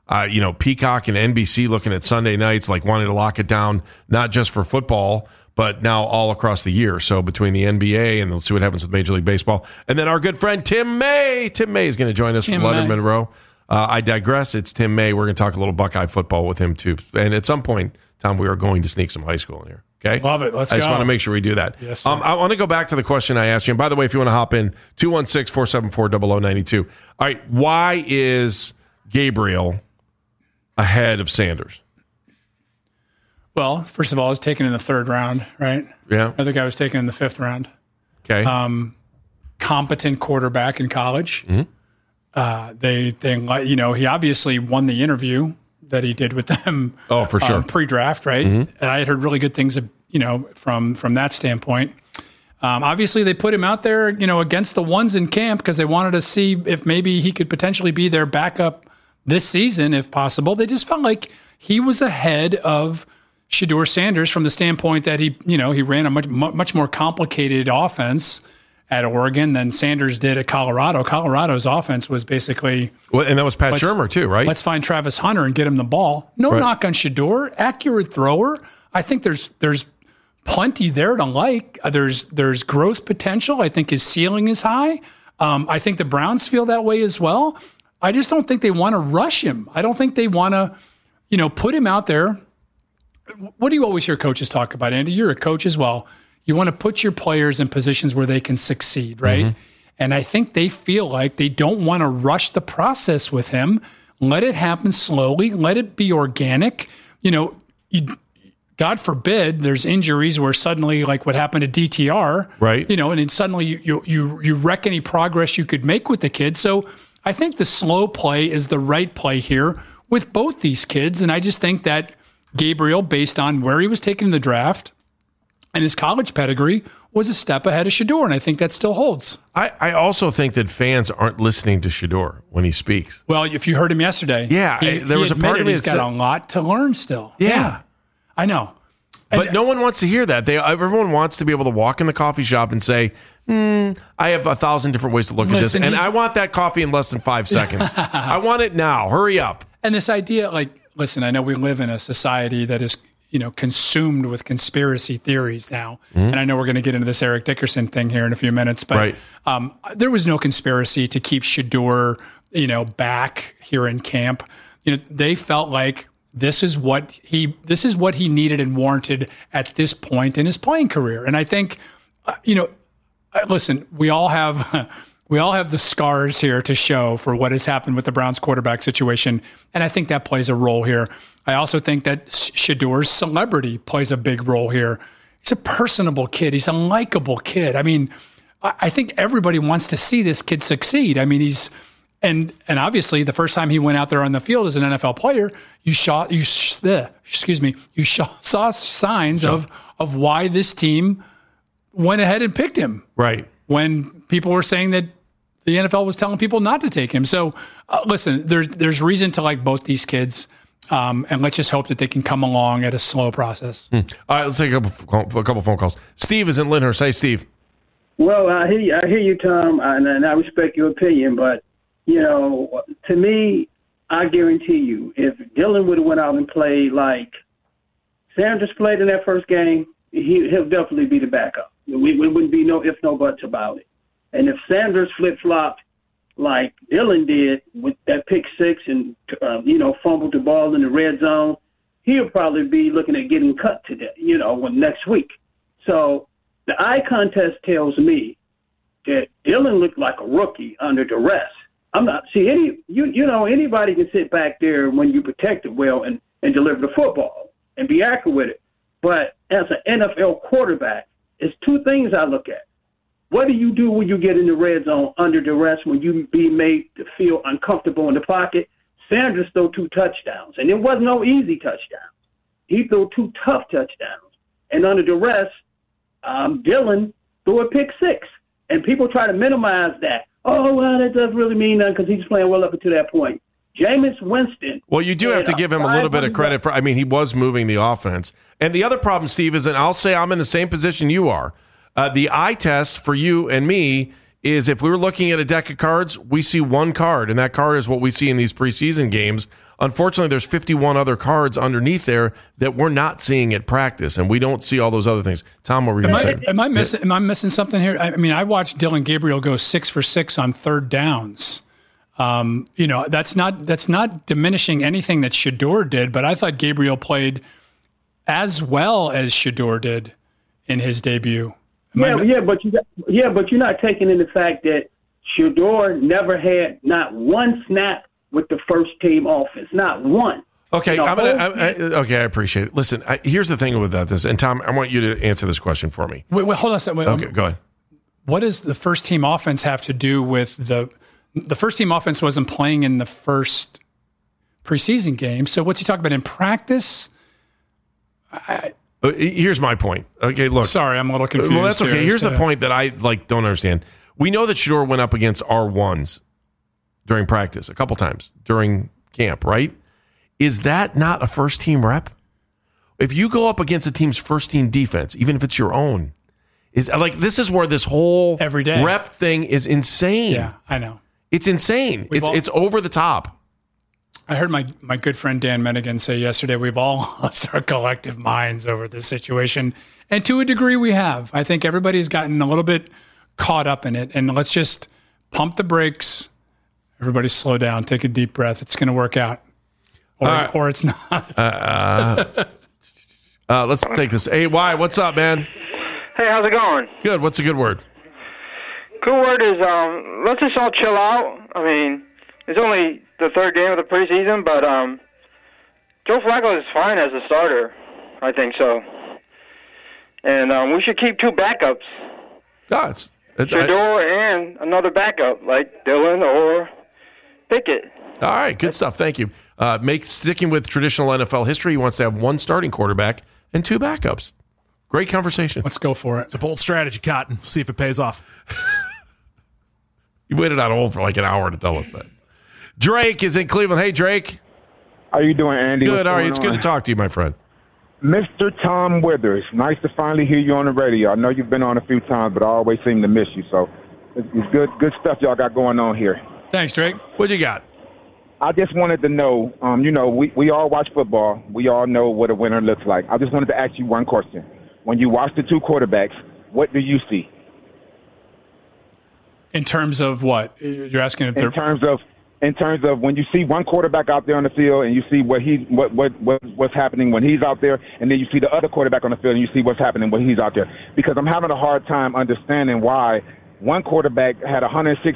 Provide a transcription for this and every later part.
Peacock and NBC looking at Sunday nights, like wanting to lock it down, not just for football, but now all across the year. So between the NBA and let's see what happens with Major League Baseball. And then our good friend Tim May. Tim May is going to join us from Leonard Monroe. I digress. It's Tim May. We're going to talk a little Buckeye football with him too. And at some point, Tom, we are going to sneak some high school in here. Okay? Love it. Let's go. I just want to make sure we do that. Yes, sir. I want to go back to the question I asked you. And by the way, if you want to hop in, 216-474-0092. All right. Why is Gabriel ahead of Sanders? Well, first of all, it's taken in the 3rd round, right? Yeah. Other guy was taken in the 5th round. Okay. Competent quarterback in college. Mm-hmm. He obviously won the interview that he did with them. Oh, for sure. Pre-draft, right? Mm-hmm. And I had heard really good things, from that standpoint. Obviously, they put him out there, against the ones in camp because they wanted to see if maybe he could potentially be their backup this season, if possible. They just felt like he was ahead of Shedeur Sanders from the standpoint that he ran a much more complicated offense at Oregon than Sanders did at Colorado. Colorado's offense was basically... Well, and that was Pat Shurmur too, right? Let's find Travis Hunter and get him the ball. No knock on Shedeur. Accurate thrower. I think there's plenty there to like. There's growth potential. I think his ceiling is high. I think the Browns feel that way as well. I just don't think they want to rush him. I don't think they want to, put him out there. What do you always hear coaches talk about, Andy? You're a coach as well. You want to put your players in positions where they can succeed, right? Mm-hmm. And I think they feel like they don't want to rush the process with him. Let it happen slowly. Let it be organic. God forbid there's injuries where suddenly, like what happened to DTR, right? And then suddenly you wreck any progress you could make with the kid. So I think the slow play is the right play here with both these kids. And I just think that Gabriel, based on where he was taken in the draft and his college pedigree, was a step ahead of Shedeur, and I think that still holds. I also think that fans aren't listening to Shedeur when he speaks. Well, if you heard him yesterday, there was a part of me he's got a lot to learn still. Yeah. I know. But no one wants to hear that. Everyone wants to be able to walk in the coffee shop and say, I have 1,000 different ways to look at this, and I want that coffee in less than 5 seconds. I want it now. Hurry up. And this idea, listen, I know we live in a society that is, consumed with conspiracy theories now. Mm-hmm. And I know we're going to get into this Eric Dickerson thing here in a few minutes, but there was no conspiracy to keep Shedeur, back here in camp. They felt like this is what he needed and warranted at this point in his playing career. And I think, listen, we all have the scars here to show for what has happened with the Browns quarterback situation. And I think that plays a role here. I also think that Shedeur's celebrity plays a big role here. He's a personable kid. He's a likable kid. I mean, I think everybody wants to see this kid succeed. I mean, and obviously the first time he went out there on the field as an NFL player, you saw signs of why this team went ahead and picked him. Right. When people were saying that the NFL was telling people not to take him. So listen, there's reason to like both these kids. And let's just hope that they can come along at a slow process. All right, let's take a couple phone calls. Steve is in Lyndhurst. Hey, Steve. Well, I hear you, Tom, and I respect your opinion. But, to me, I guarantee you, if Dylan would have went out and played like Sanders played in that first game, he'll definitely be the backup. We wouldn't be no ifs, no buts about it. And if Sanders flip-flopped like Dylan did with that pick six and, fumbled the ball in the red zone, he'll probably be looking at getting cut today, next week. So the eye contest tells me that Dylan looked like a rookie under duress. Anybody can sit back there when you protect it well and deliver the football and be accurate with it. But as an NFL quarterback, it's two things I look at. What do you do when you get in the red zone under duress, when you be made to feel uncomfortable in the pocket? Sanders threw 2 touchdowns, and it wasn't no easy touchdowns. He threw 2 tough touchdowns. And under duress, Dylan threw a pick 6. And people try to minimize that. Oh, well, that doesn't really mean nothing because he's playing well up until that point. Jameis Winston. Well, you do have to give him a little bit of credit for, he was moving the offense. And the other problem, Steve, is, and I'll say I'm in the same position you are. The eye test for you and me is if we were looking at a deck of cards, we see one card, and that card is what we see in these preseason games. Unfortunately, there's 51 other cards underneath there that we're not seeing at practice, and we don't see all those other things. Tom, what were you going to say? Am I missing something here? I mean, I watched Dillon Gabriel go 6 for 6 on third downs. That's not diminishing anything that Shedeur did, but I thought Gabriel played as well as Shedeur did in his debut. But you're not taking in the fact that Shedeur never had not one snap with the first team offense, not one. Okay, I appreciate it. Listen, here's the thing with this, and Tom, I want you to answer this question for me. Wait, hold on a second. Okay, go ahead. What does the first team offense have to do with the first team offense wasn't playing in the first preseason game? So what's he talking about in practice? Here's my point. Okay, look. Sorry, I'm a little confused. Well, that's okay. Here's the point that I don't understand. We know that Shedeur went up against R1s during practice a couple times during camp, right? Is that not a first team rep? If you go up against a team's first team defense, even if it's your own, this is where this whole everyday rep thing is insane. Yeah, I know. It's insane. It's over the top. I heard my good friend Dan Menigan say yesterday, we've all lost our collective minds over this situation. And to a degree we have. I think everybody's gotten a little bit caught up in it. And let's just pump the brakes. Everybody slow down. Take a deep breath. It's going to work out. Or it's not. Let's take this. Hey, Y, what's up, man? Hey, how's it going? Good. What's a good word? Good word is let's just all chill out. I mean, it's only the third game of the preseason, but Joe Flacco is fine as a starter. I think so. And we should keep two backups. Shedeur and another backup, like Dillon or Pickett. All right, good stuff. Thank you. Sticking with traditional NFL history, he wants to have one starting quarterback and two backups. Great conversation. Let's go for it. It's a bold strategy, Cotton. See if it pays off. You waited on hold for like an hour to tell us that. Drake is in Cleveland. Hey, Drake. How you doing, Andy? Good. All right. It's good to talk to you, my friend. Mr. Tom Withers. Nice to finally hear you on the radio. I know you've been on a few times, but I always seem to miss you. So it's good stuff y'all got going on here. Thanks, Drake. What you got? I just wanted to know, we all watch football. We all know what a winner looks like. I just wanted to ask you one question. When you watch the two quarterbacks, what do you see? In terms of what? You're asking if they're... In terms of when you see one quarterback out there on the field and you see what's happening when he's out there, and then you see the other quarterback on the field and you see what's happening when he's out there. Because I'm having a hard time understanding why one quarterback had 106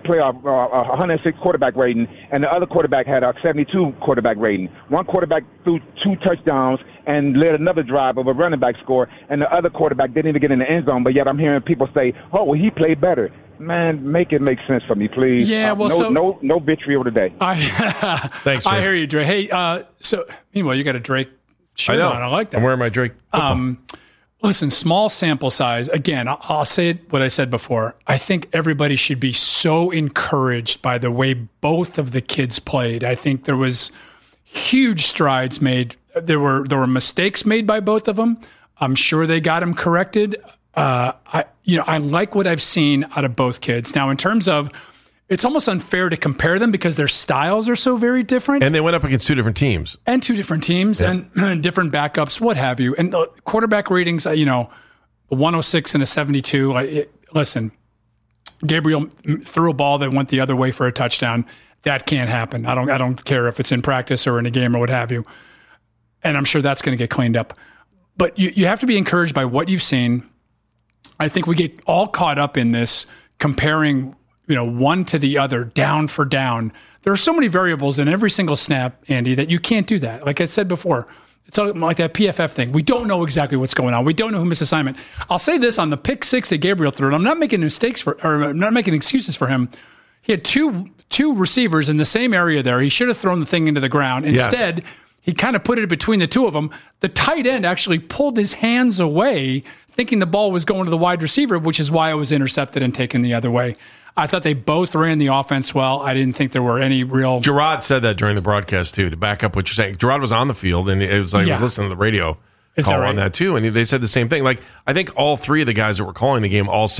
quarterback rating, and the other quarterback had a 72 quarterback rating. One quarterback threw 2 touchdowns and led another drive of a running back score, and the other quarterback didn't even get in the end zone, but yet I'm hearing people say, oh, well, he played better. Man, make it make sense for me, please. Yeah, well, no vitriol today. Thanks, Drake. I hear you, Drake. Hey, meanwhile, you got a Drake shirt on. I like that. I'm wearing my Drake football. Listen, small sample size. Again, I'll say what I said before. I think everybody should be so encouraged by the way both of the kids played. I think there was huge strides made. There were mistakes made by both of them. I'm sure they got them corrected. I like what I've seen out of both kids. Now, in terms of, it's almost unfair to compare them because their styles are so very different. And they went up against two different teams. And different backups, what have you. And quarterback ratings, a 106 and a 72. Listen, Gabriel threw a ball that went the other way for a touchdown. That can't happen. I don't care if it's in practice or in a game or what have you. And I'm sure that's going to get cleaned up. But you have to be encouraged by what you've seen. I think we get all caught up in this comparing, one to the other, down for down. There are so many variables in every single snap, Andy, that you can't do that. Like I said before, it's like that PFF thing. We don't know exactly what's going on. We don't know who missed assignment. I'll say this on the pick 6 that Gabriel threw, and I'm not making I'm not making excuses for him. He had two receivers in the same area there. He should have thrown the thing into the ground. Instead, yes. He kind of put it between the two of them. The tight end actually pulled his hands away, thinking the ball was going to the wide receiver, which is why it was intercepted and taken the other way. I thought they both ran the offense well. I didn't think there were any real... Gerard said that during the broadcast, too, to back up what you're saying. Gerard was on the field, and it was like he was listening to the radio call on that, too. And they said the same thing. Like, I think all three of the guys that were calling the game all said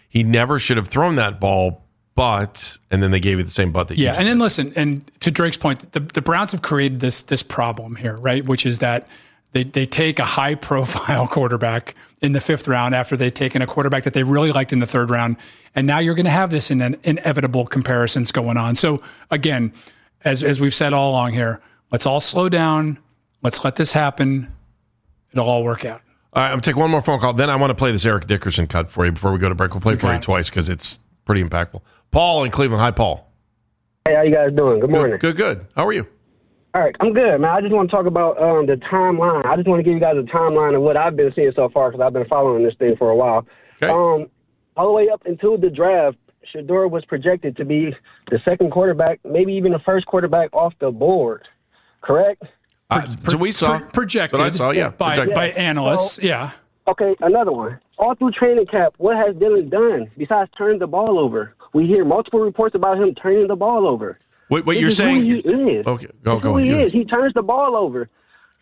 he never should have thrown that ball, and then they gave you the same but that you and then listen, and to Drake's point, the Browns have created this problem here, right? Which is that they take a high-profile quarterback in the 5th round after they've taken a quarterback that they really liked in the 3rd round, and now you're going to have this inevitable comparisons going on. So again, as we've said all along here, let's all slow down. Let's let this happen. It'll all work out. All right, I'm going to take one more phone call. Then I want to play this Eric Dickerson cut for you before we go to break. We'll play it for you twice because it's pretty impactful. Paul in Cleveland. Hi, Paul. Hey, how you guys doing? Good morning. Good. How are you? All right, I'm good, man. I just want to talk about the timeline. I just want to give you guys a timeline of what I've been seeing so far because I've been following this thing for a while. Okay. All the way up until the draft, Shedeur was projected to be the 2nd quarterback, maybe even the 1st quarterback off the board. Correct? So we saw projected. But I saw, by analysts. So, yeah. Okay, another one. All through training camp, what has Dylan done besides turn the ball over? We hear multiple reports about him turning the ball over. What you're saying? Who he is. Okay, go who ahead. He is. He turns the ball over.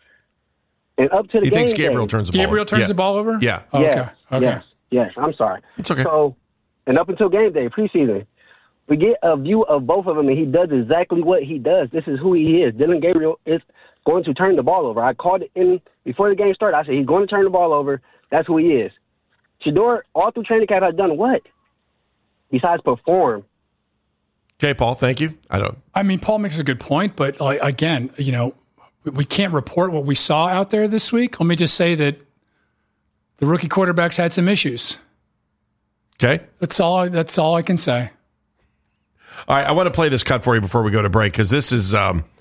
And up to the He game thinks Gabriel day. turns the ball over. Gabriel turns the ball over? Yeah. Oh, okay. Yes. I'm sorry. It's okay. So, and up until game day, preseason, we get a view of both of them, and he does exactly what he does. This is who he is. Dylan Gabriel is going to turn the ball over. I called it in before the game started. I said he's going to turn the ball over. That's who he is. Shedeur, all through training camp, has done what? Besides perform. Okay, Paul, thank you. Paul makes a good point, but again, we can't report what we saw out there this week. Let me just say that the rookie quarterbacks had some issues. Okay. That's all I can say. All right, I want to play this cut for you before we go to break because this is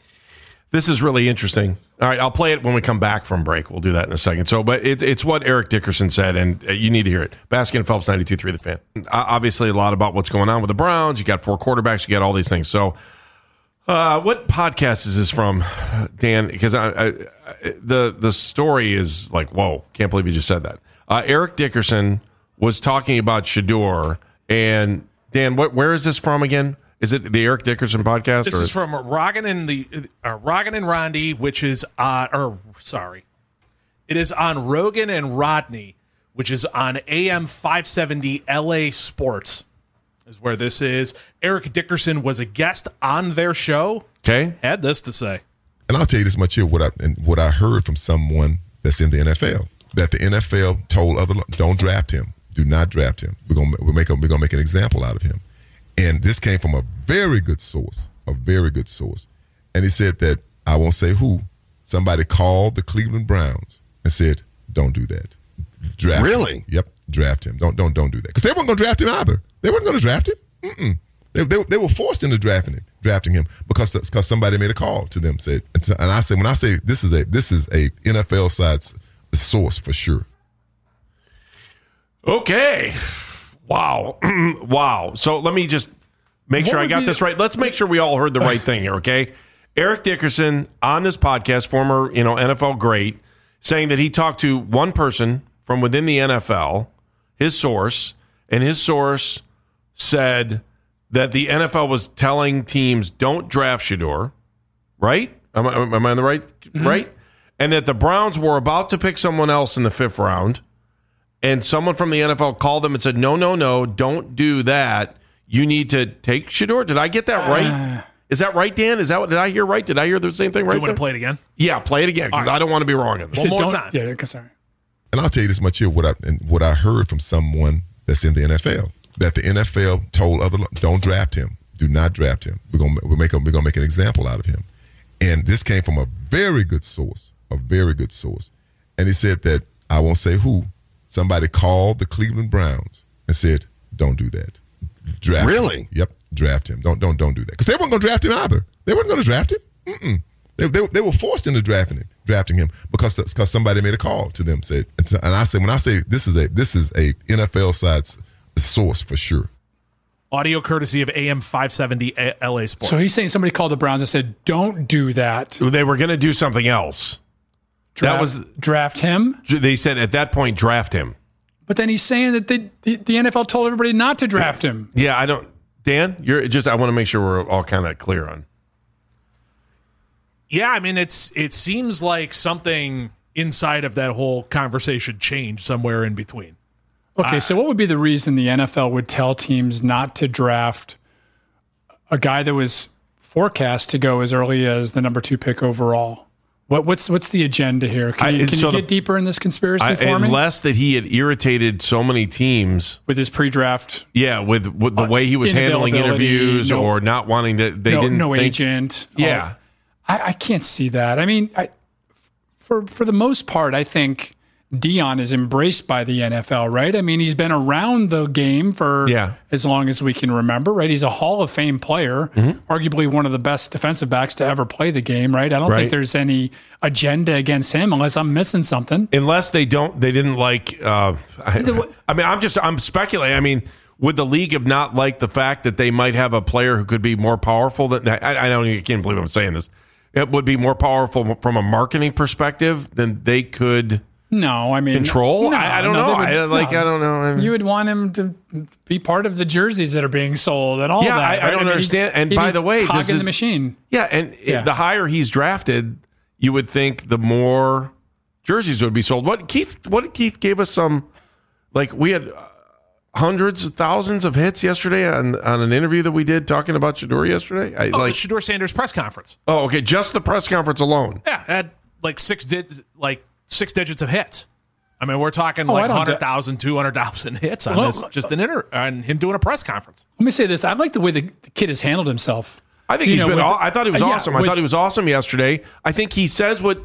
really interesting. All right, I'll play it when we come back from break. We'll do that in a second. So, but it's what Eric Dickerson said, and you need to hear it. Baskin and Phelps, 92.3 The Fan. Obviously, a lot about what's going on with the Browns. You got 4 quarterbacks. You got all these things. So, what podcast is this from, Dan? Because the story is like, whoa, can't believe you just said that. Eric Dickerson was talking about Shedeur, and Dan, where is this from again? Is it the Eric Dickerson podcast? This is from Rogan and Rondi, which is it is on Rogan and Rodney, which is on AM 570 LA Sports. Is where this is. Eric Dickerson was a guest on their show. Okay, had this to say, and I'll tell you this much here: what I heard from someone that's in the NFL, that the NFL told don't draft him, do not draft him. We're gonna make an example out of him. And this came from a very good source. And he said that, I won't say who, somebody called the Cleveland Browns and said, don't do that. Draft him. Yep, draft him. Don't do that. Because they weren't going to draft him either. They weren't going to draft him. They were forced into drafting him because somebody made a call to them. And I said, when I say this is a NFL side source for sure. Okay. Wow. Wow. So let me just make sure I got this right. Let's make sure we all heard the right thing here, okay? Eric Dickerson on this podcast, former, NFL great, saying that he talked to one person from within the NFL, his source, and his source said that the NFL was telling teams don't draft Shedeur, right? Am I on the right? Mm-hmm. Right? And that the Browns were about to pick someone else in the 5th round. And someone from the NFL called them and said, no, don't do that. You need to take Shedeur. Did I get that right? Is that right, Dan? Did I hear right? Did I hear the same thing right? Do you want to play it again? Yeah, play it again, because I don't want to be wrong on this. One more time. Yeah, sorry. And I'll tell you this much here: what I heard from someone that's in the NFL, that the NFL told don't draft him, do not draft him. We're gonna make an example out of him. And this came from a very good source. And he said that, I won't say who, somebody called the Cleveland Browns and said, don't do that. Draft him. Yep, draft him. Don't do that. Because they weren't going to draft him either. They weren't going to draft him. They were forced into drafting him because somebody made a call to them. And I said, when I say this is a NFL side source for sure. Audio courtesy of AM 570 LA Sports. So he's saying somebody called the Browns and said, don't do that. They were going to do something else. Draft him? They said at that point, draft him. But then he's saying that the NFL told everybody not to draft him. Yeah, Dan, I want to make sure we're all kind of clear on. Yeah, I mean, it seems like something inside of that whole conversation changed somewhere in between. Okay, so what would be the reason the NFL would tell teams not to draft a guy that was forecast to go as early as the number 2 pick overall? What's the agenda here? Can you get deeper in this conspiracy for me? Unless that he had irritated so many teams with his pre-draft. Yeah, with the way he was handling interviews or not wanting to. No agent. Yeah, I can't see that. I mean, for the most part, I think Dion is embraced by the NFL, right? I mean, he's been around the game for as long as we can remember, right? He's a Hall of Fame player, arguably one of the best defensive backs to ever play the game, right? I don't think there's any agenda against him unless I'm missing something. Unless they didn't like, I'm speculating. I mean, would the league have not liked the fact that they might have a player who could be more powerful than, I can't believe I'm saying this. It would be more powerful from a marketing perspective than they could. No, I mean control. I don't know. I don't know. You would want him to be part of the jerseys that are being sold and all that. Yeah, I don't understand. And by the way, this is the machine. Yeah, and the higher he's drafted, you would think the more jerseys would be sold. What did Keith gave us some? Like we had hundreds of thousands of hits yesterday on an interview that we did talking about Shedeur yesterday. The Shedeur Sanders press conference. Oh, okay, just the press conference alone. Yeah, had like six digits of hits. I mean, we're talking 100,000, 200,000 hits on this. Just on him doing a press conference. Let me say this: I like the way the kid has handled himself. I think I thought he was awesome. I thought he was awesome yesterday. I think he says what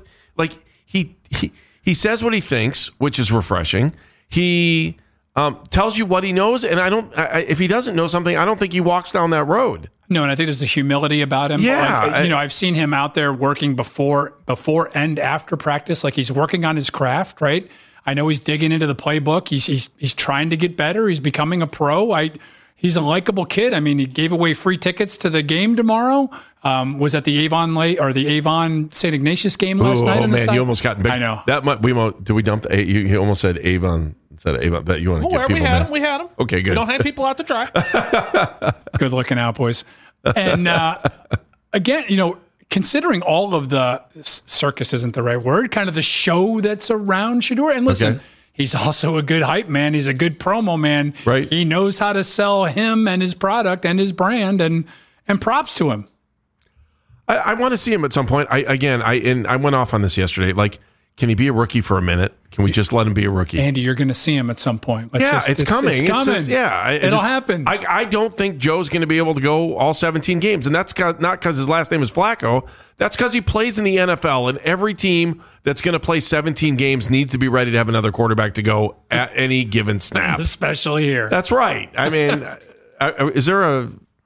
he says what he thinks, which is refreshing. He tells you what he knows, and if he doesn't know something, I don't think he walks down that road. No, and I think there's a humility about him. Yeah, I've seen him out there working before and after practice, like he's working on his craft, right? I know he's digging into the playbook. He's trying to get better. He's becoming a pro. He's a likable kid. I mean, he gave away free tickets to the game tomorrow. Was at the Avon St. Ignatius game last night. Oh man, you almost got big. I know that. Did we dump the? You almost said Avon. Bet you want to get people. We had him. Okay, good. We don't hang people out to dry. Good looking out, boys. And again, considering all of the circus isn't the right word, kind of the show that's around Shedeur. And listen, he's also a good hype man. He's a good promo man. Right. He knows how to sell him and his product and his brand. And props to him. I want to see him at some point. I went off on this yesterday. Like, can he be a rookie for a minute? Can we just let him be a rookie? Andy, you're going to see him at some point. It's coming. It's coming. It'll happen. I don't think Joe's going to be able to go all 17 games. And that's not because his last name is Flacco. That's because he plays in the NFL. And every team that's going to play 17 games needs to be ready to have another quarterback to go at any given snap. Especially here. That's right. I mean, is there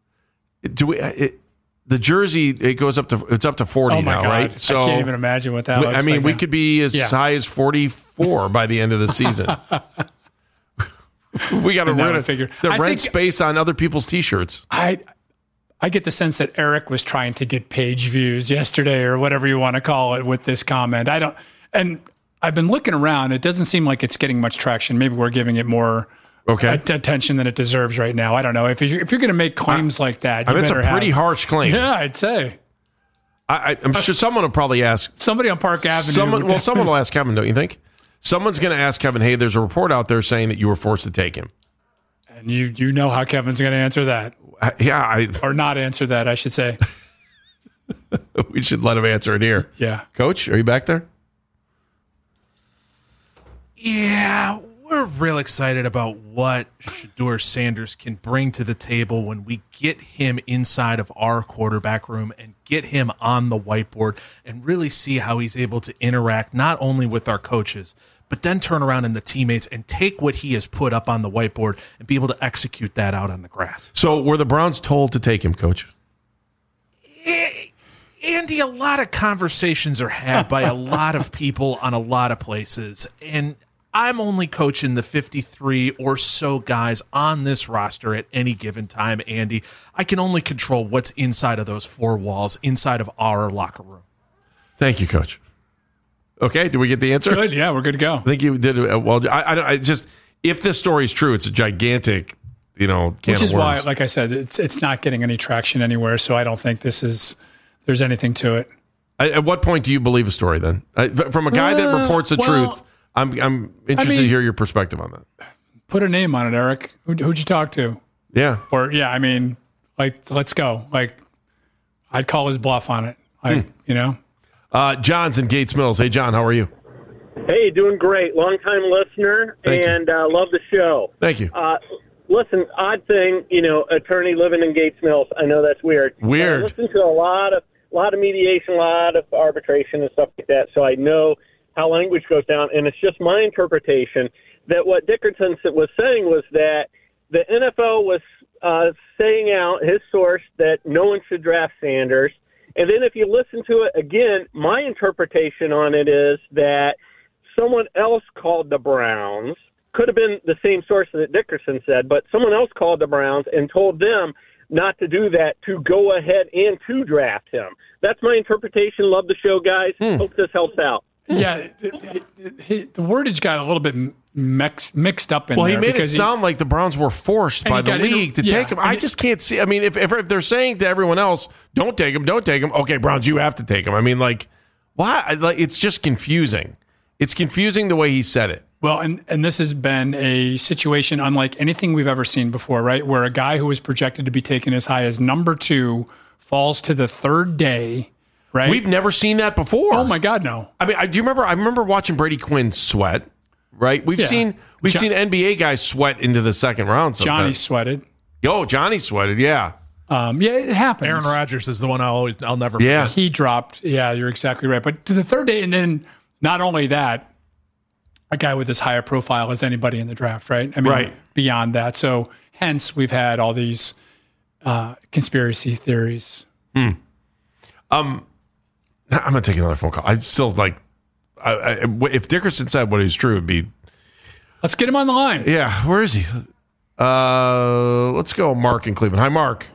the jersey, it's up to 40 now, God. right? So I can't even imagine what that looks like. I mean, we could be as high as 44 by the end of the season. We got to figure rent space on other people's T-shirts. I get the sense that Eric was trying to get page views yesterday or whatever you want to call it with this comment. And I've been looking around. It doesn't seem like it's getting much traction. Maybe we're giving it more attention than it deserves right now. I don't know. If you're going to make claims like that, it's a pretty harsh claim. Yeah, I'd say. I'm sure someone will probably ask. Somebody on Park Avenue. Someone will ask Kevin, don't you think? Someone's going to ask Kevin, hey, there's a report out there saying that you were forced to take him. And you know how Kevin's going to answer that. Or not answer that, I should say. We should let him answer it here. Yeah. Coach, are you back there? Yeah, we're real excited about what Shedeur Sanders can bring to the table when we get him inside of our quarterback room and get him on the whiteboard and really see how he's able to interact not only with our coaches, but then turn around in the teammates and take what he has put up on the whiteboard and be able to execute that out on the grass. So were the Browns told to take him, Coach? Andy, a lot of conversations are had by a lot of people on a lot of places, and I'm only coaching the 53 or so guys on this roster at any given time, Andy. I can only control what's inside of those four walls, inside of our locker room. Thank you, Coach. Okay, did we get the answer? Good, yeah, we're good to go. I think you did well. I just, if this story is true, it's a gigantic, can of worms. Which is why, like I said, it's not getting any traction anywhere, so I don't think there's anything to it. At what point do you believe a story then? From a guy that reports the truth, I'm interested to hear your perspective on that. Put a name on it, Eric. Who'd you talk to? Yeah. Or I mean, like, let's go. Like, I'd call his bluff on it. Like, you know. John's in Gates Mills. Hey, John, how are you? Hey, doing great. Long-time listener, and love the show. Thank you. Listen, odd thing, attorney living in Gates Mills. I know that's weird. Weird. I listen to a lot of mediation, a lot of arbitration and stuff like that, so I know how language goes down, and it's just my interpretation that what Dickerson was saying was that the NFL was saying out his source that no one should draft Sanders. And then if you listen to it again, my interpretation on it is that someone else called the Browns, could have been the same source that Dickerson said, but someone else called the Browns and told them not to do that, to go ahead and to draft him. That's my interpretation. Love the show, guys. Hope this helps out. Yeah, the wordage got a little bit mixed up in there. Well, he made it sound like the Browns were forced by the league to take him. I just can't see. I mean, if they're saying to everyone else, don't take him. Okay, Browns, you have to take him. I mean, like, why? Like, it's just confusing. It's confusing the way he said it. Well, and this has been a situation unlike anything we've ever seen before, right? Where a guy who was projected to be taken as high as number 2 falls to the third day, right? We've never seen that before. Oh my God, no. I mean, do you remember? I remember watching Brady Quinn sweat. Right? We've seen NBA guys sweat into the second round. Sometimes. Johnny sweated. Johnny sweated. Yeah. It happens. Aaron Rodgers is the one I'll never forget. Yeah. He dropped. Yeah, you're exactly right. But to the third day, and then not only that, a guy with as high a profile as anybody in the draft, right? I mean, beyond that. So hence we've had all these conspiracy theories. I'm gonna take another phone call. I'm still like, if Dickerson said what is true, it'd be. Let's get him on the line. Yeah, where is he? Let's go, Mark in Cleveland. Hi, Mark.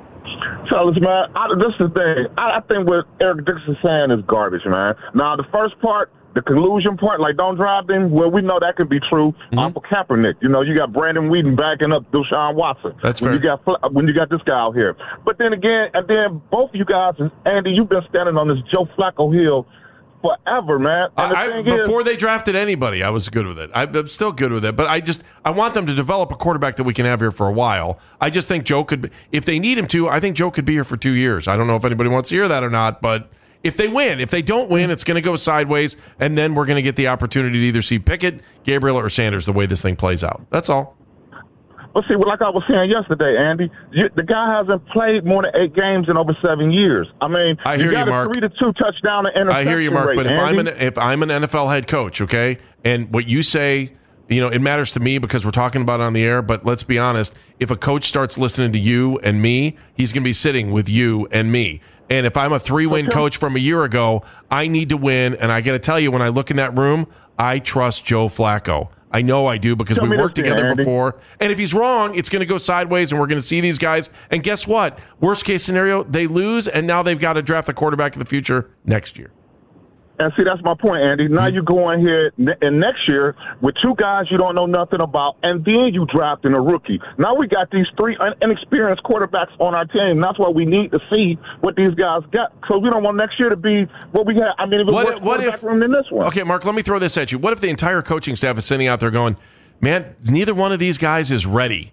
Fellas, man, this is the thing. I think what Eric Dickerson saying is garbage, man. Now, the first part, the collusion part, like don't drive them, well, we know that could be true. For Kaepernick, you got Brandon Whedon backing up Deshaun Watson. That's fair. When you got this guy out here. But then again, both of you guys, Andy, you've been standing on this Joe Flacco hill forever, man. And before they drafted anybody, I was good with it. I'm still good with it, but I want them to develop a quarterback that we can have here for a while. I just think Joe could, if they need him to, I think Joe could be here for 2 years. I don't know if anybody wants to hear that or not, but if they win, if they don't win, it's going to go sideways, and then we're going to get the opportunity to either see Pickett, Gabriel, or Sanders the way this thing plays out. That's all. Well, see, like I was saying yesterday, Andy, the guy hasn't played more than 8 games in over 7 years. I mean, I hear you, Mark. 3-2 touchdown and interception I hear you, Mark. rate, But if I'm an NFL head coach, okay, and what you say, it matters to me because we're talking about it on the air. But let's be honest: if a coach starts listening to you and me, he's going to be sitting with you and me. And if I'm a 3-win coach from a year ago, I need to win. And I got to tell you, when I look in that room, I trust Joe Flacco. I know I do because we worked together before. And if he's wrong, it's going to go sideways and we're going to see these guys. And guess what? Worst case scenario, they lose and now they've got to draft a quarterback in the future next year. And see, that's my point, Andy. Now you go in here and next year with 2 guys you don't know nothing about, and then you drafting a rookie. Now we got these 3 inexperienced quarterbacks on our team. That's why we need to see what these guys got. So we don't want next year to be what we had. I mean, if it was quarterback room than this one. Okay, Mark, let me throw this at you. What if the entire coaching staff is sitting out there going, man, neither one of these guys is ready?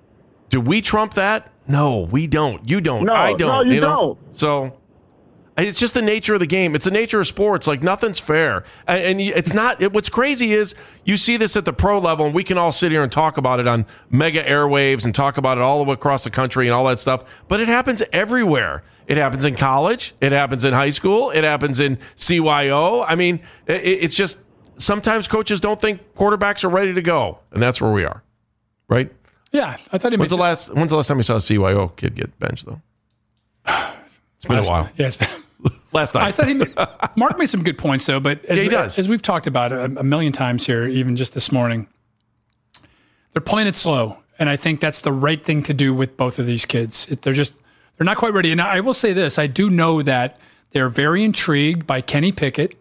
Do we trump that? No, we don't. You don't. I don't. No, you don't. So it's just the nature of the game. It's the nature of sports. Like, nothing's fair. And it's not. What's crazy is you see this at the pro level, and we can all sit here and talk about it on mega airwaves and talk about it all the way across the country and all that stuff. But it happens everywhere. It happens in college. It happens in high school. It happens in CYO. I mean, it's just sometimes coaches don't think quarterbacks are ready to go. And that's where we are. Right? Yeah. I thought when's the last time you saw a CYO kid get benched, though? It's been a while. Yeah, it's been. Last night. I thought Mark made some good points, though. But as we've talked about a million times here, even just this morning, they're playing it slow, and I think that's the right thing to do with both of these kids. They're not quite ready. And I will say this: I do know that they're very intrigued by Kenny Pickett,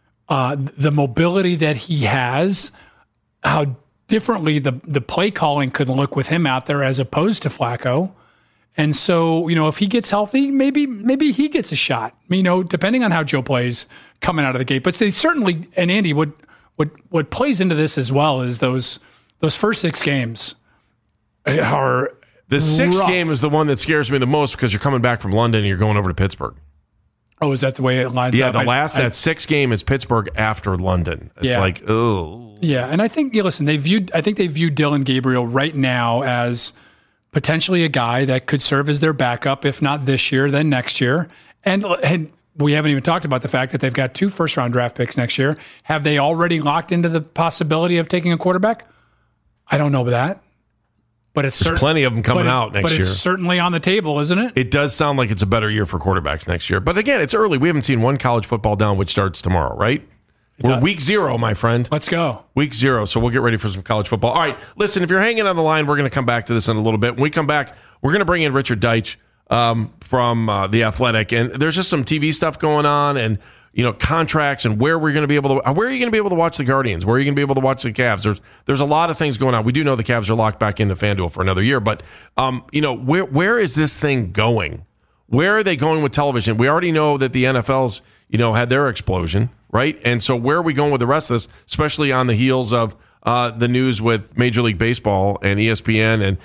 the mobility that he has, how differently the play calling could look with him out there as opposed to Flacco. And so, if he gets healthy, maybe he gets a shot, depending on how Joe plays coming out of the gate. But they certainly, and Andy, what plays into this as well is those those first 6 games are the 6th rough. game is the one that scares me the most because you're coming back from London and you're going over to Pittsburgh. Oh, is that the way it lines up? Yeah, that 6th game is Pittsburgh after London. It's like, oh. Yeah, and I think, listen, I think they view Dylan Gabriel right now as potentially a guy that could serve as their backup, if not this year, then next year. And we haven't even talked about the fact that they've got 2 first-round draft picks next year. Have they already locked into the possibility of taking a quarterback? I don't know about that. But there's plenty of them coming out next year. But it's certainly on the table, isn't it? It does sound like it's a better year for quarterbacks next year. But again, it's early. We haven't seen one college football down, which starts tomorrow, right? We're week 0, my friend. Let's go. Week 0. So we'll get ready for some college football. All right. Listen, if you're hanging on the line, we're going to come back to this in a little bit. When we come back, we're going to bring in Richard Deitsch from The Athletic. And there's just some TV stuff going on and, contracts and where are you going to be able to watch the Guardians? Where are you going to be able to watch the Cavs? There's a lot of things going on. We do know the Cavs are locked back into FanDuel for another year, but where is this thing going? Where are they going with television? We already know that the NFL's, had their explosion, right? And so where are we going with the rest of this, especially on the heels of the news with Major League Baseball and ESPN and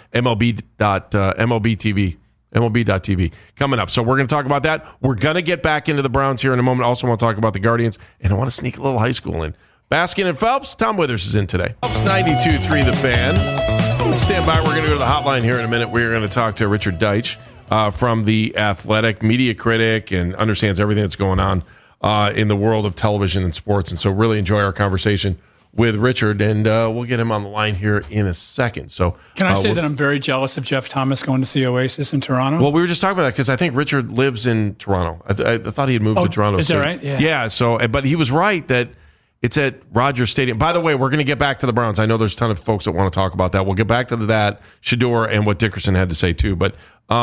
MLB.TV coming up. So we're going to talk about that. We're going to get back into the Browns here in a moment. Also want to talk about the Guardians, and I want to sneak a little high school in. Baskin and Phelps, Tom Withers is in today. Phelps 92.3 The Fan. Stand by. We're going to go to the hotline here in a minute. We're going to talk to Richard Deitsch from The Athletic, media critic, and understands everything that's going on in the world of television and sports. And so really enjoy our conversation with Richard, and we'll get him on the line here in a second. So, can I say that I'm very jealous of Jeff Thomas going to see Oasis in Toronto? Well, we were just talking about that because I think Richard lives in Toronto. I thought he had moved to Toronto. Is that right? Yeah. Yeah. So, but he was right that it's at Rogers Stadium. By the way, we're going to get back to the Browns. I know there's a ton of folks that want to talk about that. We'll get back to that, Shedeur, and what Dickerson had to say too. But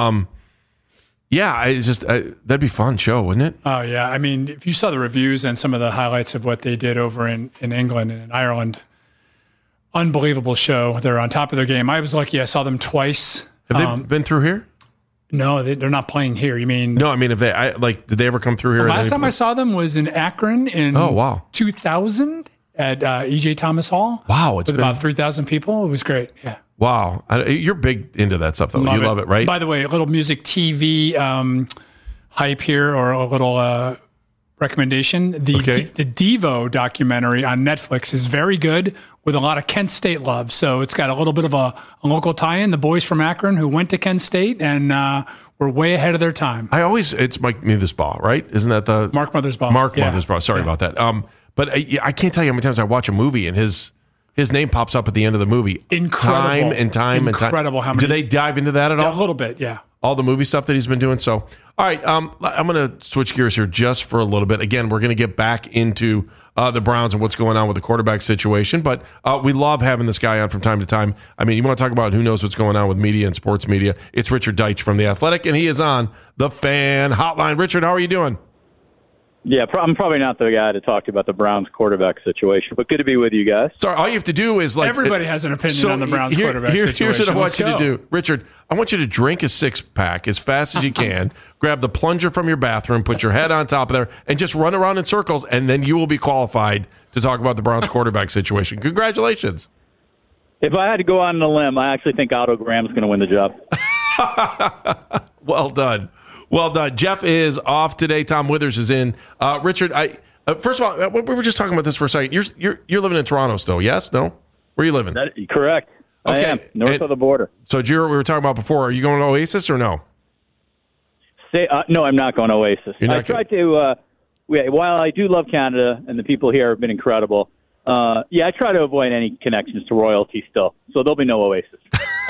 yeah, it's just that'd be a fun show, wouldn't it? Oh yeah, I mean, if you saw the reviews and some of the highlights of what they did over in England and in Ireland, unbelievable show. They're on top of their game. I was lucky; I saw them twice. Have they been through here? No, they're not playing here. You mean? No, I mean, did they ever come through here? The last time I saw them was in Akron in 2000 at E.J. Thomas Hall. Wow, with about 3,000 people. It was great. Yeah. Wow. You're big into that stuff, though. You love it, right? By the way, a little music TV hype here, or a little recommendation. The Devo documentary on Netflix is very good with a lot of Kent State love. So it's got a little bit of a local tie-in. The boys from Akron who went to Kent State and were way ahead of their time. It's Mike Mothersbaugh, right? Isn't that the... Mark Mothersbaugh. Mothersbaugh. Sorry about that. But I can't tell you how many times I watch a movie and his name pops up at the end of the movie. Incredible. Time and time. Incredible how many. Do they dive into that at all? A little bit, yeah. All the movie stuff that he's been doing. So, all right, I'm going to switch gears here just for a little bit. Again, we're going to get back into the Browns and what's going on with the quarterback situation. But we love having this guy on from time to time. I mean, you want to talk about who knows what's going on with media and sports media. It's Richard Deitsch from The Athletic, and he is on the Fan Hotline. Richard, how are you doing? Yeah, I'm probably not the guy to talk to about the Browns quarterback situation, but good to be with you guys. Sorry, all you have to do is everybody has an opinion on the Browns quarterback situation. Here's what I want you to do. Richard, I want you to drink a 6-pack as fast as you can, grab the plunger from your bathroom, put your head on top of there, and just run around in circles, and then you will be qualified to talk about the Browns quarterback situation. Congratulations. If I had to go out on a limb, I actually think Otto Graham's going to win the job. Well done. Well done. Jeff is off today. Tom Withers is in. Richard, first of all, we were just talking about this for a second. You're living in Toronto still, yes? No? Where are you living? Correct. Okay. I am, north of the border. So, we were talking about before. Are you going to Oasis or no? No, I'm not going to Oasis. I tried to, while I do love Canada and the people here have been incredible, I try to avoid any connections to royalty still. So there'll be no Oasis.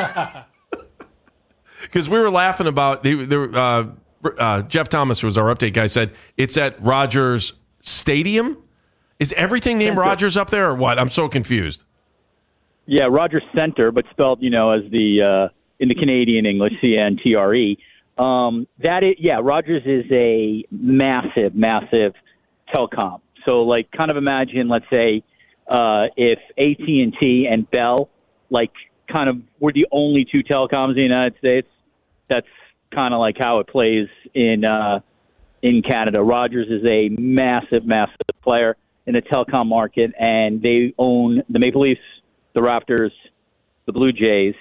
Because we were laughing about Jeff Thomas, who was our update guy, said it's at Rogers Stadium. Is everything named Rogers up there or what? I'm so confused. Yeah, Rogers Center, but spelled, as the in the Canadian English, CNTRE. Rogers is a massive, massive telecom. So, kind of imagine, let's say, if AT&T and Bell, kind of were the only two telecoms in the United States. That's kind of like how it plays in Canada. Rogers is a massive, massive player in the telecom market, and they own the Maple Leafs, the Raptors, the Blue Jays,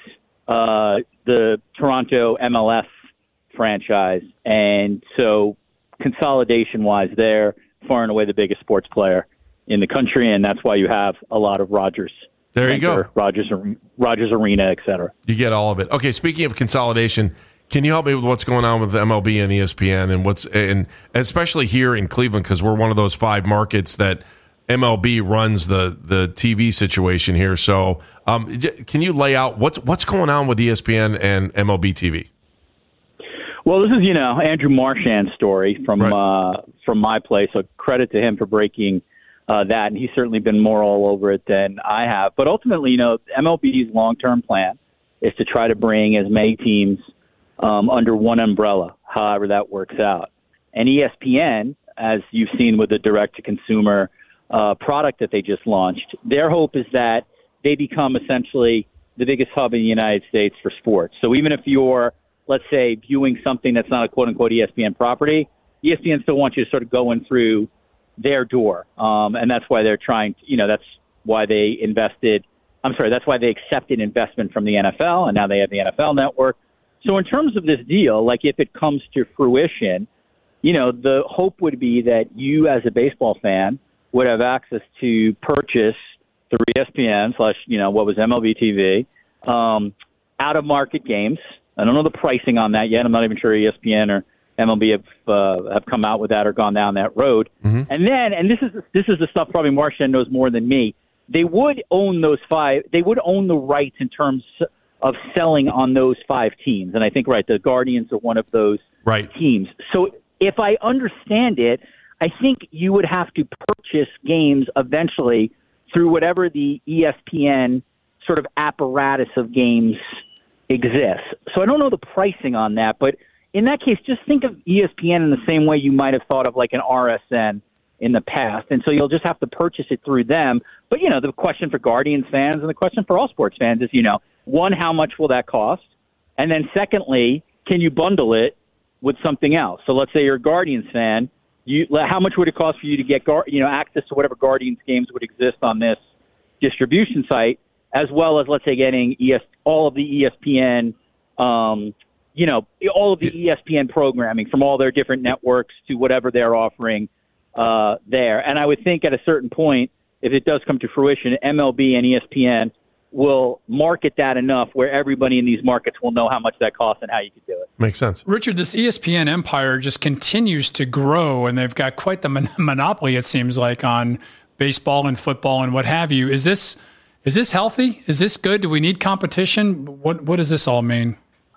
the Toronto MLS franchise. And so consolidation-wise, they're far and away the biggest sports player in the country, and that's why you have a lot of Rogers. There you go. Rogers Arena, et cetera. You get all of it. Okay, speaking of consolidation, can you help me with what's going on with MLB and ESPN and especially here in Cleveland, because we're one of those 5 markets that MLB runs the TV situation here. So can you lay out what's going on with ESPN and MLB TV? Well, this is, Andrew Marchand's story from my place. So credit to him for breaking that. And he's certainly been more all over it than I have. But ultimately, MLB's long-term plan is to try to bring as many teams under one umbrella, however that works out. And ESPN, as you've seen with the direct-to-consumer product that they just launched, their hope is that they become essentially the biggest hub in the United States for sports. So even if you're, let's say, viewing something that's not a quote-unquote ESPN property, ESPN still wants you to sort of go in through their door. And that's why they're trying to, that's why they that's why they accepted investment from the NFL, and now they have the NFL network. So in terms of this deal, like if it comes to fruition, the hope would be that you as a baseball fan would have access to purchase through ESPN / what was MLB TV, out-of-market games. I don't know the pricing on that yet. I'm not even sure ESPN or MLB have come out with that or gone down that road. Mm-hmm. And this is the stuff probably Marchand knows more than me. They would own those 5. They would own the rights in terms of selling on those 5 teams. And I think, the Guardians are one of those teams. So if I understand it, I think you would have to purchase games eventually through whatever the ESPN sort of apparatus of games exists. So I don't know the pricing on that, but in that case, just think of ESPN in the same way you might have thought of like an RSN in the past. And so you'll just have to purchase it through them. But, the question for Guardians fans and the question for all sports fans is, one, how much will that cost? And then secondly, can you bundle it with something else? So let's say you're a Guardians fan. How much would it cost for you to get access to whatever Guardians games would exist on this distribution site, as well as, let's say, getting all of the ESPN, all of the ESPN programming from all their different networks to whatever they're offering there. And I would think at a certain point, if it does come to fruition, MLB and ESPN will market that enough where everybody in these markets will know how much that costs and how you can do it. Makes sense. Richard, this ESPN empire just continues to grow, and they've got quite the monopoly, it seems like, on baseball and football and what have you. Is this healthy? Is this good? Do we need competition? What does this all mean?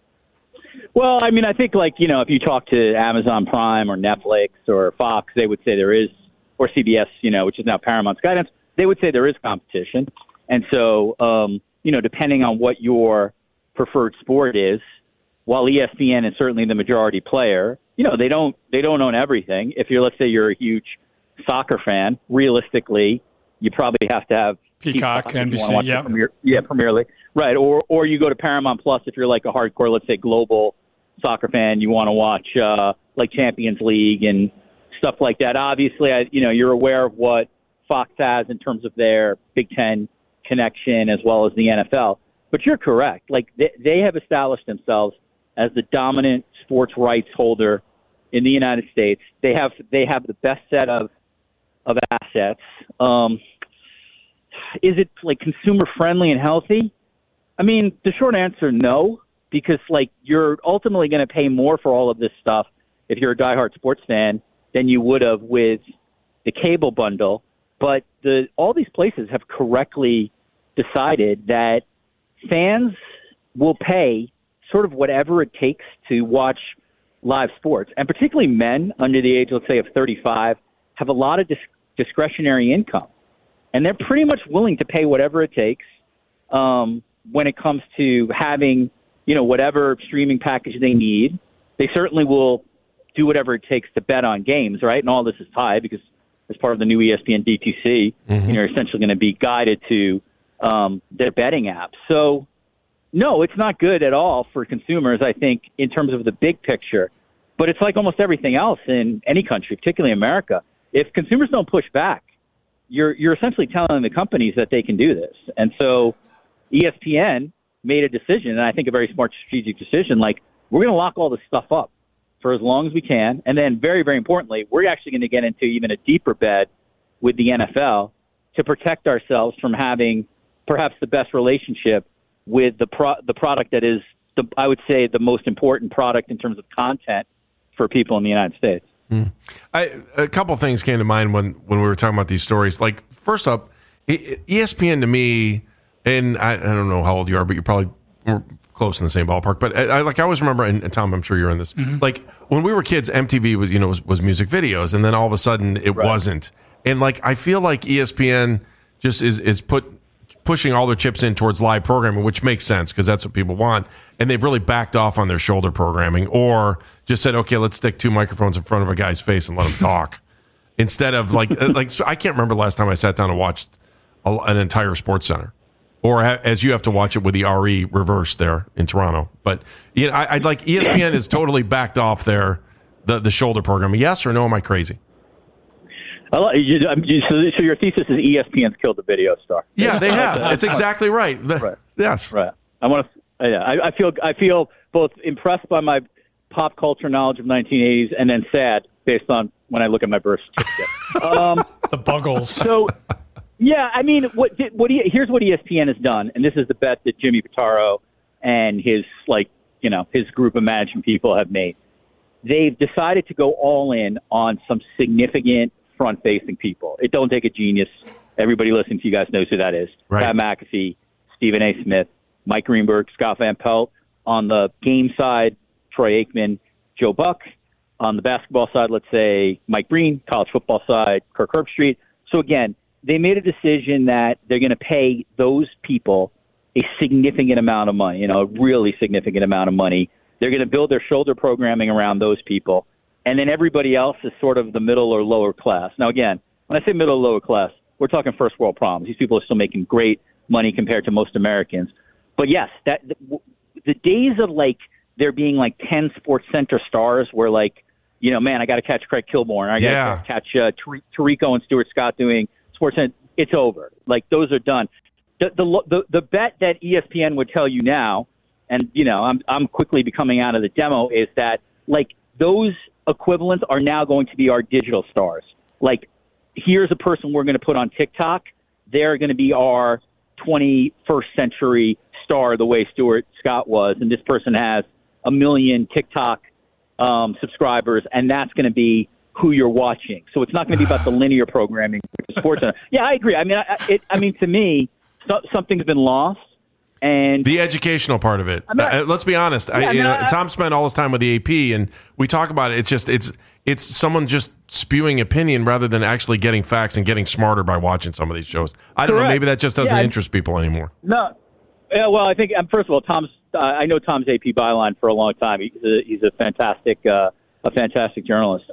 Well, I mean, I think if you talk to Amazon Prime or Netflix or Fox, they would say there is, or CBS, which is now Paramount's guidance, they would say there is competition. And so, depending on what your preferred sport is, while ESPN is certainly the majority player, they don't own everything. If let's say you're a huge soccer fan, realistically, you probably have to have Peacock, NBC, Premier League, right? Or you go to Paramount Plus if you're like a hardcore, let's say, global soccer fan, you want to watch like Champions League and stuff like that. Obviously, you're aware of what Fox has in terms of their Big Ten connection as well as the NFL. But you're correct. They have established themselves as the dominant sports rights holder in the United States. They have the best set of assets. Is it consumer friendly and healthy? I mean, the short answer, no, because you're ultimately going to pay more for all of this stuff if you're a diehard sports fan than you would have with the cable bundle. But all these places have correctly decided that fans will pay sort of whatever it takes to watch live sports. And particularly men under the age, let's say, of 35 have a lot of discretionary income. And they're pretty much willing to pay whatever it takes when it comes to having, whatever streaming package they need. They certainly will do whatever it takes to bet on games, right? And all this is tied because as part of the new ESPN DTC, you're essentially going to be guided to their betting app. So, no, it's not good at all for consumers, I think, in terms of the big picture. But it's like almost everything else in any country, particularly America. If consumers don't push back, you're essentially telling the companies that they can do this. And so ESPN made a decision, and I think a very smart strategic decision, like, we're going to lock all this stuff up for as long as we can. And then very, very importantly, we're actually going to get into even a deeper bet with the NFL to protect ourselves from having perhaps the best relationship with the product that is, I would say, the most important product in terms of content for people in the United States. A couple things came to mind when we were talking about these stories. Like, first up, ESPN to me, and I don't know how old you are, but you're probably close in the same ballpark. But I always remember, and Tom, I'm sure you're in this. Mm-hmm. Like, when we were kids, MTV was music videos, and then all of a sudden it wasn't. And like, I feel like ESPN just is pushing all their chips in towards live programming, which makes sense because that's what people want. And they've really backed off on their shoulder programming, or just said, okay, let's stick 2 microphones in front of a guy's face and let him talk. Instead of so I can't remember the last time I sat down and watched an entire Sports Center, or as you have to watch it with the RE reverse there in Toronto. But I'd like ESPN is totally backed off the shoulder programming. Yes or no? Am I crazy? So your thesis is ESPN's killed the video star. Yeah, they have. That's exactly right. Right. Yes. Right. I feel both impressed by my pop culture knowledge of 1980s and then sad based on when I look at my birth certificate. The Buggles. So, yeah, I mean, here's what ESPN has done, and this is the bet that Jimmy Pitaro and his group of management people have made. They've decided to go all in on some significant front-facing people. It don't take a genius. Everybody listening to you guys knows who that is. Right. Pat McAfee, Stephen A. Smith, Mike Greenberg, Scott Van Pelt. On the game side, Troy Aikman, Joe Buck. On the basketball side, let's say Mike Breen. College football side, Kirk Herbstreit. So again, they made a decision that they're going to pay those people a significant amount of money, a really significant amount of money. They're going to build their shoulder programming around those people. And then everybody else is sort of the middle or lower class. Now, again, when I say middle or lower class, we're talking first world problems. These people are still making great money compared to most Americans. But yes, the days of there being 10 Sports Center stars where man, I got to catch Craig Kilborn. I got to catch Tirico and Stuart Scott doing Sports Center. It's over. Those are done. The bet that ESPN would tell you now, and I'm quickly becoming out of the demo, is that those equivalents are now going to be our digital stars. Here's a person we're going to put on TikTok. They're going to be our 21st century star the way Stuart Scott was. And this person has 1 million TikTok subscribers, and that's going to be who you're watching. So it's not going to be about the linear programming, which is Sports Center. Yeah, I agree. I mean, to me, something's been lost. And the educational part of it. Let's be honest. Tom spent all his time with the AP, and we talk about it. It's someone just spewing opinion rather than actually getting facts and getting smarter by watching some of these shows. I don't know. Maybe that just doesn't interest people anymore. No. Yeah, well, I think first of all, I know Tom's AP byline for a long time. He's a fantastic journalist.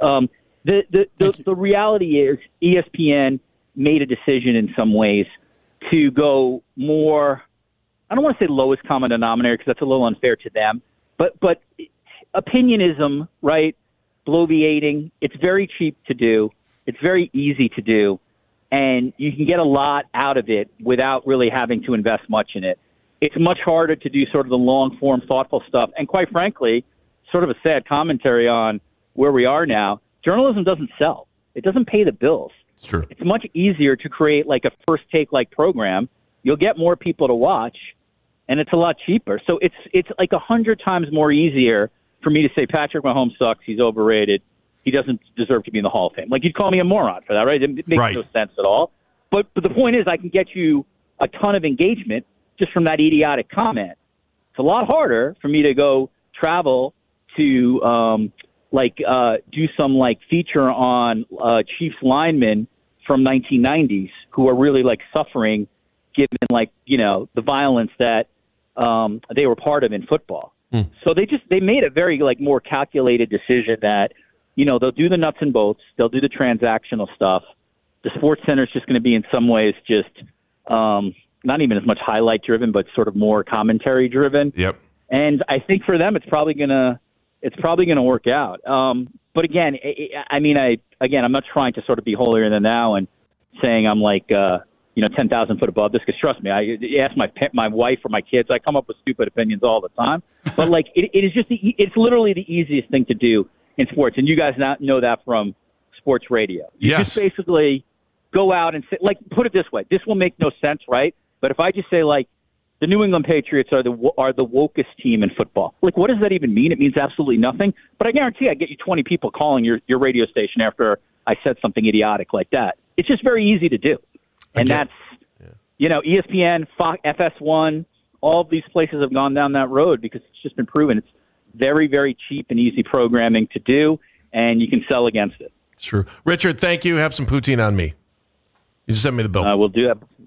The reality is ESPN made a decision in some ways to go more. I don't want to say lowest common denominator because that's a little unfair to them, but opinionism, right? Bloviating. It's very cheap to do. It's very easy to do, and you can get a lot out of it without really having to invest much in it. It's much harder to do sort of the long-form, thoughtful stuff, and quite frankly, sort of a sad commentary on where we are now. Journalism doesn't sell. It doesn't pay the bills. It's true. It's much easier to create a first take program. You'll get more people to watch, and it's a lot cheaper. So it's 100 times more easier for me to say Patrick Mahomes sucks, he's overrated, he doesn't deserve to be in the Hall of Fame. You'd call me a moron for that, right? It makes no sense at all. But the point is I can get you a ton of engagement just from that idiotic comment. It's a lot harder for me to go travel to do some feature on Chiefs linemen from 1990s who are really suffering given the violence that they were part of in football. So they made a very more calculated decision that they'll do the nuts and bolts, they'll do the transactional stuff. The Sports Center is just going to be in some ways just not even as much highlight driven, but sort of more commentary driven. Yep. And I think for them, it's probably gonna work out. But again, I'm not trying to sort of be holier than thou and saying I'm 10,000 foot above this, because trust me, I ask my wife or my kids, I come up with stupid opinions all the time. But like, it is just it's literally the easiest thing to do in sports, and you guys know that from sports radio. You just basically go out and say, like, put it this way. This will make no sense, right? But if I just say, like, the New England Patriots are the wokest team in football. Like, what does that even mean? It means absolutely nothing. But I guarantee I get you 20 people calling your radio station after I said something idiotic like that. It's just very easy to do. And that's, ESPN, Fox, FS1, all of these places have gone down that road because it's just been proven. It's very, very cheap and easy programming to do, and you can sell against it. It's true. Richard, thank you. Have some poutine on me. You just sent me the bill. We'll do that.